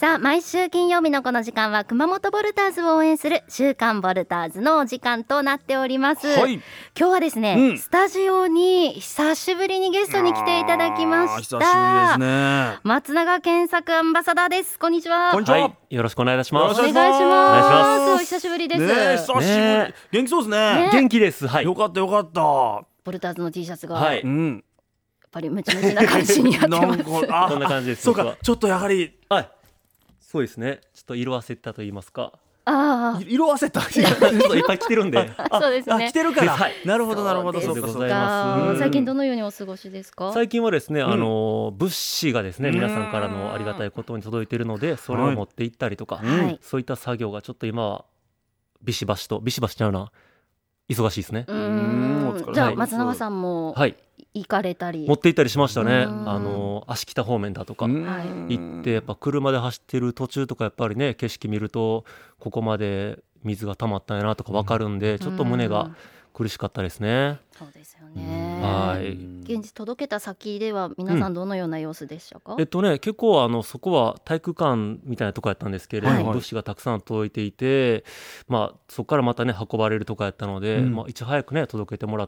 さあ、毎週金曜日のこの時間は熊本ボルターズを応援する週刊ボルターズのお時間となっております、 はい、 今日はですね、スタジオに久しぶりにゲストに来ていただきました。 久しぶりですね。 松永健作アンバサダーです。こんにちは。 こんにちは、 はい、よろしくお願いいたします。 お願いします。お久しぶりです。 久しぶり、元気そうですね。 元気です。はい。 よかったよかった。 ボルターズの T シャツが、 はい、 やっぱりムチムチな感じになってます。 こんな感じです。 そうか、ちょっとやはり、 はい、そうですね。ちょっと色あせたと言いますか。 色あせた。 ちょっといっぱい着てるんで。 そうですね。 着てるから。 はい、 なるほどなるほど。 そうでございます。 最近どのようにお過ごしですか？ 最近はですね、物資がですね、皆さんからのありがたいことに届いているので、それを持って行ったりとか、そういった作業がちょっと今はビシバシちゃうな。忙しいですね。 じゃあ松永さんも行かれたり、 持って行ったりしましたね。芦北方面だとか行って、やっぱ車で走ってる途中とかやっぱりね、景色見るとここまで水が溜まったんやなとか分かるんで、ちょっと胸が苦しかったですね。 そうですよね。 はい。 現実届けた先では皆さんどのような様子でしたか？ 結構そこは体育館みたいなとこやったんですけれども、物資がたくさん届いていて、そこからまたね運ばれるとかやったので、いち早くね届けてもらって、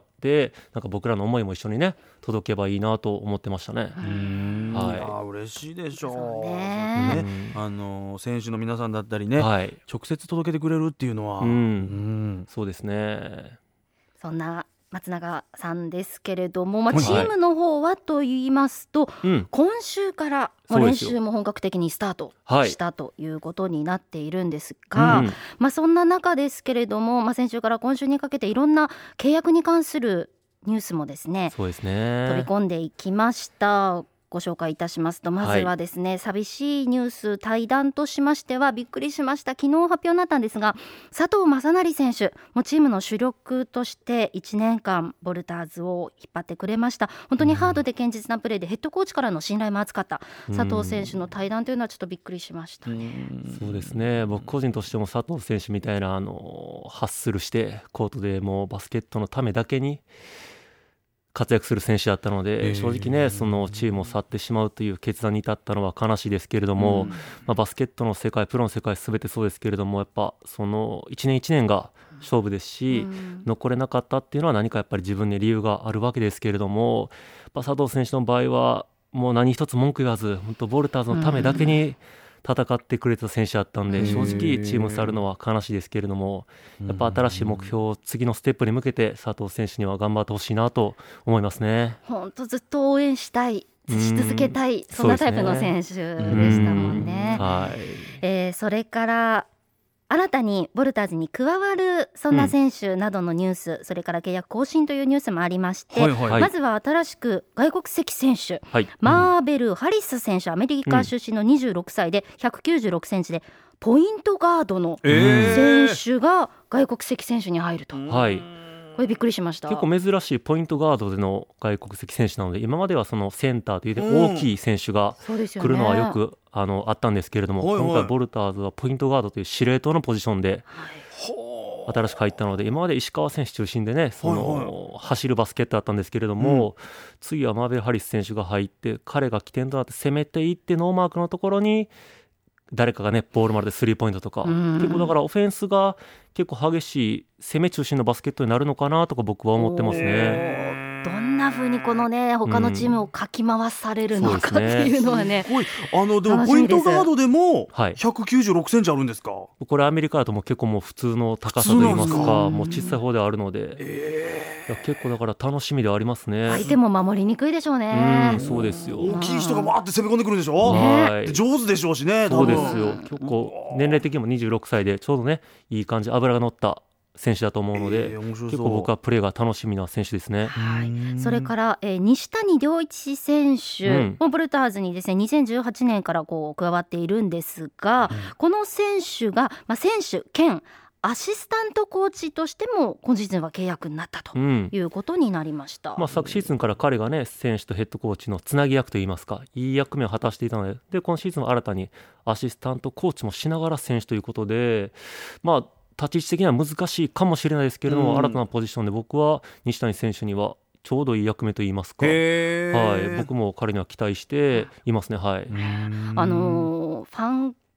なんか僕らの思いも一緒にね届けばいいなと思ってましたね。 嬉しいでしょう。 ね、 選手の皆さんだったりね、直接届けてくれるっていうのは、 そうですね。 そんな松永さんですけれども、チームの方はと言いますと、今週から練習も本格的にスタートしたということになっているんですが、そんな中ですけれども、先週から今週にかけていろんな契約に関するニュースもですね、飛び込んでいきました。ご紹介いたしますと、まずはですね、寂しいニュース対談としましてはびっくりしました。昨日発表になったんですが、佐藤正成選手もチームの主力として1年間ボルターズを引っ張ってくれました。本当にハードで堅実なプレーでヘッドコーチからの信頼も厚かった佐藤選手の対談というのはちょっとびっくりしましたね。 そうですね。僕個人としても佐藤選手みたいなハッスルしてコートでもうバスケットのためだけに活躍する選手だったので、正直ねそのチームを去ってしまうという決断に至ったのは悲しいですけれども、バスケットの世界、プロの世界全てそうですけれども、やっぱその一年一年が勝負ですし、残れなかったっていうのは何かやっぱり自分に理由があるわけですけれども、佐藤選手の場合はもう何一つ文句言わず、本当ボルターズのためだけに戦ってくれた選手だったんで、正直チーム去るのは悲しいですけれども、やっぱ新しい目標、次のステップに向けて佐藤選手には頑張ってほしいなと思いますね。 本当ずっと応援したい、し続けたい、そんなタイプの選手でしたもんね。それから新たにボルターズに加わるそんな選手などのニュース、それから契約更新というニュースもありまして、まずは新しく外国籍選手、マーベル・ハリス選手、アメリカ出身の26歳で196センチでポイントガードの選手が外国籍選手に入ると。これびっくりしました。 結構珍しいポイントガードでの外国籍選手なので、今まではそのセンターという大きい選手が来るのはよくあったんですけれども、今回ボルターズはポイントガードという司令塔のポジションで新しく入ったので、今まで石川選手中心でね走るバスケットだったんですけれども、次はマーベル・ハリス選手が入って、彼が起点となって攻めていって、ノーマークのところに誰かがねボールまでスリーポイントとか、結構だからオフェンスが結構激しい攻め中心のバスケットになるのかなとか僕は思ってますね。 どんな風にこのね他のチームをかき回されるのかっていうのはね、 でもポイントガードでも196センチあるんですか？ これアメリカだともう結構もう普通の高さといいますか、もう小さい方ではあるので、結構だから楽しみではありますね。 相手も守りにくいでしょうね。 そうですよ。 大きい人がわーって攻め込んでくるでしょ、上手でしょうしね。 そうですよ。結構年齢的にも26歳でちょうどねいい感じ、脂が乗った選手だと思うので、結構僕はプレーが楽しみな選手ですね。 それから、西谷亮一選手もボルターズにですね2018年から加わっているんですが、この選手が、選手兼アシスタントコーチとしても今シーズンは契約になったということになりました。 昨シーズンから彼がね選手とヘッドコーチのつなぎ役といいますか、いい役目を果たしていたので、今シーズンは新たにアシスタントコーチもしながら選手ということで、立ち位置的には難しいかもしれないですけれども、新たなポジションで僕は西谷選手にはちょうどいい役目といいますか、僕も彼には期待していますね。ファン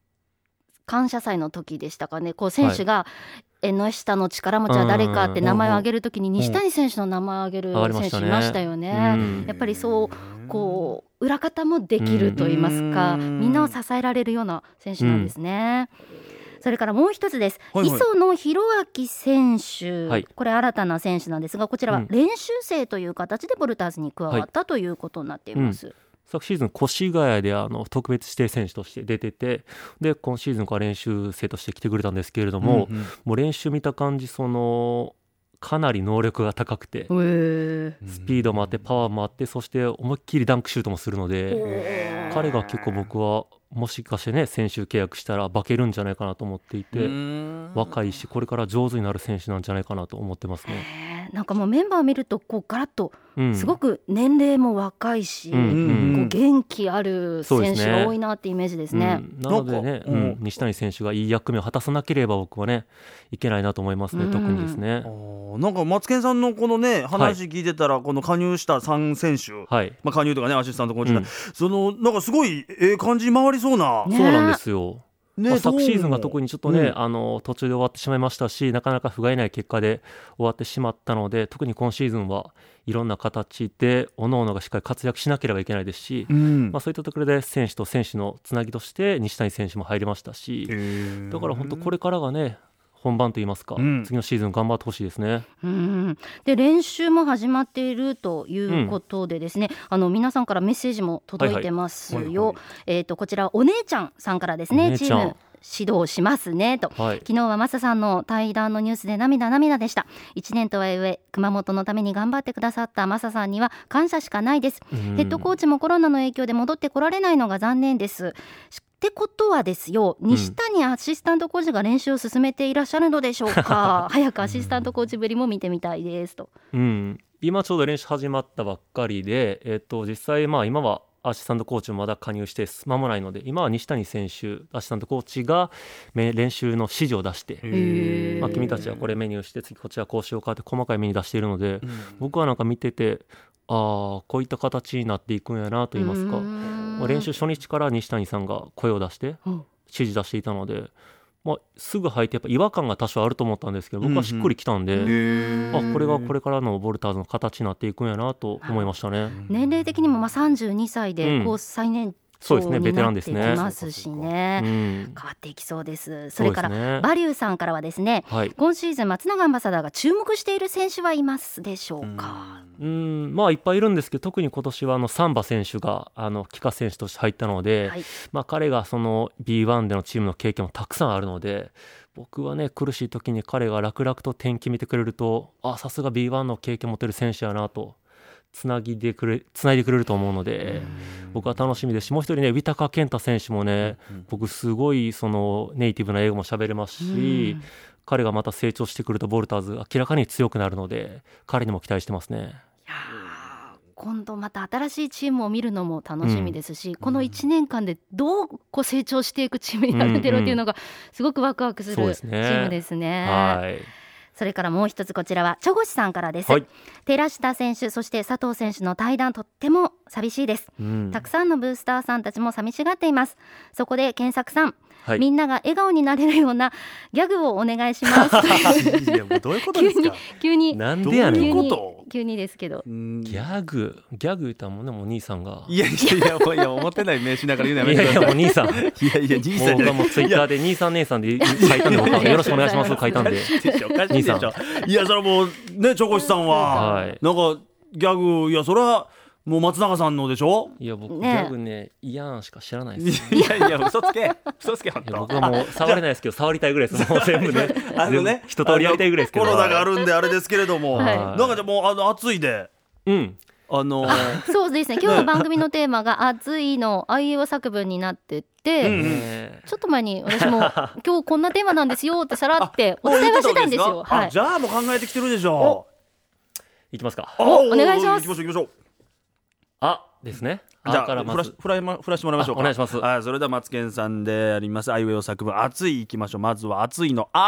感謝祭の時でしたかね、こう選手が縁の下の力持ちは誰かって名前を挙げる時に西谷選手の名前を挙げる選手いましたよね。やっぱりそうこう裏方もできると言いますか、みんなを支えられるような選手なんですね。それからもう一つです、磯野弘明選手、これ新たな選手なんですが、こちらは練習生という形でボルターズに加わったということになっています。 昨シーズン越谷で特別指定選手として出てて、で今シーズンから練習生として来てくれたんですけれども、もう練習見た感じかなり能力が高くて、スピードもあってパワーもあって、そして思いっきりダンクシュートもするので、彼が結構僕はもしかしてね選手契約したら化けるんじゃないかなと思っていて、若いしこれから上手になる選手なんじゃないかなと思ってますね。 なんかもうメンバーを見るとこうガラッとすごく年齢も若いし、こう元気ある選手が多いなってイメージですね。 なのでね、西谷選手がいい役目を果たさなければ僕はねいけないなと思いますね。特にですね、 なんかマツケンさんのこのね話聞いてたら、この加入した3選手、加入とかねアシスタントコーチが、なんかすごい感じ回りそうな、 そうなんですよ。昨シーズンが特にちょっとね、途中で終わってしまいましたし、なかなか不甲斐ない結果で終わってしまったので、特に今シーズンはいろんな形で各々がしっかり活躍しなければいけないですし、そういったところで選手と選手のつなぎとして西谷選手も入りましたし、だから本当これからがね本番といいますか、次のシーズン頑張ってほしいですね。 で練習も始まっているということでですね、皆さんからメッセージも届いてますよ。こちらお姉ちゃんさんからですね、チーム指導しますねと、昨日はマサさんの対談のニュースで涙でした。1年とはいえ熊本のために頑張ってくださったマサさんには感謝しかないです。ヘッドコーチもコロナの影響で戻ってこられないのが残念です。ってことはですよ、西谷アシスタントコーチが練習を進めていらっしゃるのでしょうか。早くアシスタントコーチぶりも見てみたいですと。 今ちょうど練習始まったばっかりで、実際今はアシスタントコーチもまだ加入して間もないので、今は西谷選手アシスタントコーチが練習の指示を出して、君たちはこれメニューして次こっちはこうしようかって細かいメニュー出しているので、僕はなんか見ててこういった形になっていくんやなと言いますか、練習初日から西谷さんが声を出して指示出していたので、すぐ入ってやっぱ違和感が多少あると思ったんですけど、僕はしっくりきたんで、これがこれからのボルターズの形になっていくんやなと思いましたね。 年齢的にも32歳で最年長になってきますしね、変わっていきそうです。それからバリューさんからはですね、今シーズン松永アンバサダーが注目している選手はいますでしょうか。 いっぱいいるんですけど、特に今年はサンバ選手が帰化選手として入ったので、彼がその B1 でのチームの経験もたくさんあるので、僕はね苦しい時に彼が楽々と点決めてくれると、さすが B1 の経験を持てる選手やなとつないでくれると思うので、僕は楽しみですし、もう一人ねウィタカ健太選手もね、僕すごいネイティブな英語も喋れますし、彼がまた成長してくるとボルターズ明らかに強くなるので、彼にも期待してますね。 今度また新しいチームを見るのも楽しみですし、この1年間でどう成長していくチームになるんだろうっていうのがすごくワクワクするチームですね。それからもう一つ、こちらはチョゴシさんからです。寺下選手そして佐藤選手の対談とっても寂しいです、たくさんのブースターさんたちも寂しがっています。そこで健作さん、みんなが笑顔になれるようなギャグをお願いしますいやもうどういうことですか。 急になんでやねん。 急にですけど、 ギャグ言ったらもんね、もう兄さんがいや思ってない名刺ながら言うのやめてください。 もう兄さん兄さん僕はもうツイッターで兄さん姉さんで書いたんで、僕はよろしくお願いします書いたんで兄さん、いやそれはもうねチョコシさんは、なんかギャグ、いやそれはもう松永さんのでしょ。 いや僕ギャグねイアンしか知らないです。 いや嘘つけ本当。 僕はもう触れないですけど触りたいぐらいです。もう全部ね一通りやりたいぐらいですけど、 コロナがあるんであれですけれども、なんかじゃもう暑いで、 そうですね、今日の番組のテーマが暑いのあいうえお作文になってて、ちょっと前に私も今日こんなテーマなんですよってさらってお伝えはしてたんですよ。 じゃあもう考えてきてるでしょ。 いきますか。 お願いします。 行きましょう。 ですね。 じゃあ振らしてもらいましょうか。 お願いします。 それではマツケンさんでありますあいうえお作文暑いいきましょう。まずは暑いの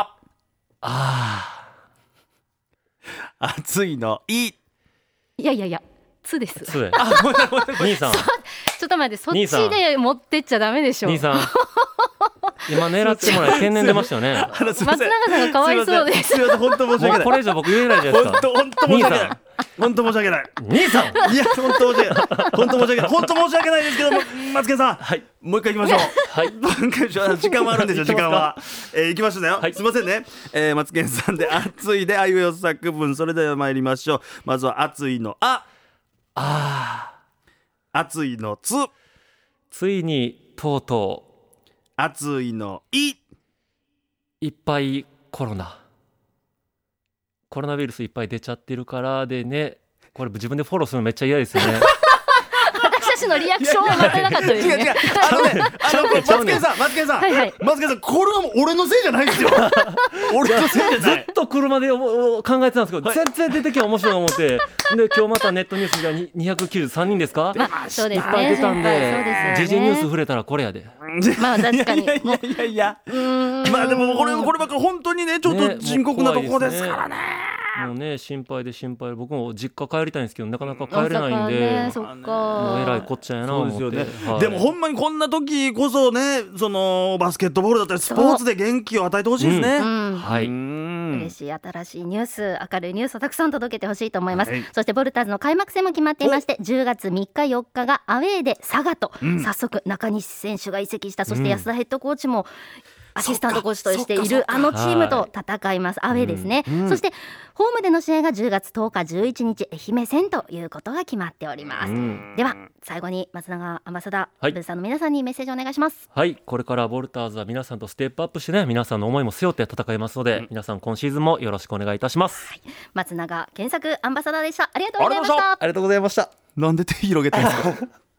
暑いのいやつです。 兄さんちょっと待って、そっちで持ってっちゃダメでしょ。 兄さん今狙ってもらい天然出ましたよね。 松永さんがかわいそうです。 すいません、本当申し訳ない。 これ以上僕言えないじゃないですか。 本当申し訳ない。本当申し訳ない。 兄さん。 いや本当申し訳ない。本当申し訳ない。本当申し訳ないですけども、松健さん、はい、もう一回行きましょう。はい。時間はあるんですよ。時間は。行きましたね。はい、すいませんね。松健さんで暑いであいうえお作文、それでは参りましょう。まずは暑いの暑いのついにとうとう暑いのいっぱいコロナウイルスいっぱい出ちゃってるからでね、これ自分でフォローするのめっちゃ嫌ですよね。 私たちのリアクションは待てなかったですね。 違う松健さん、これはもう俺のせいじゃないですよ。俺のせいじゃない。 ずっと車で考えてたんですけど、全然出てきゃ面白いと思って、で今日またネットニュースが293人ですか、 そうですね、 いっぱい出たんで、時事ニュース触れたらこれやで。 まあ確かに。 いやまあでもこればっかり本当にね、ちょっと深刻なとこですからね。 もうね、心配で僕も実家帰りたいんですけどなかなか帰れないんで、 そっか、 もうえらいこっちゃやな思って。そうですよね。 でもほんまにこんな時こそね、そのバスケットボールだったりスポーツで元気を与えてほしいですね。 はい、 嬉しい新しいニュース、明るいニュースをたくさん届けてほしいと思います。そしてボルターズの開幕戦も決まっていまして、10月3日4日がアウェーで佐賀と、早速中西選手が移籍した、そして安田ヘッドコーチもアシスタントコーチとしているあのチームと戦います。アウェーですね。そしてホームでの試合が10月10日11日愛媛戦ということが決まっております。では最後に松永アンバサダー、ブルさんの皆さんにメッセージをお願いします。 はい、これからボルターズは皆さんとステップアップしてね、皆さんの思いも背負って戦いますので、皆さん今シーズンもよろしくお願いいたします。 松永健作アンバサダーでした。ありがとうございました。 ありがとうございました。 なんで手広げてるんですか。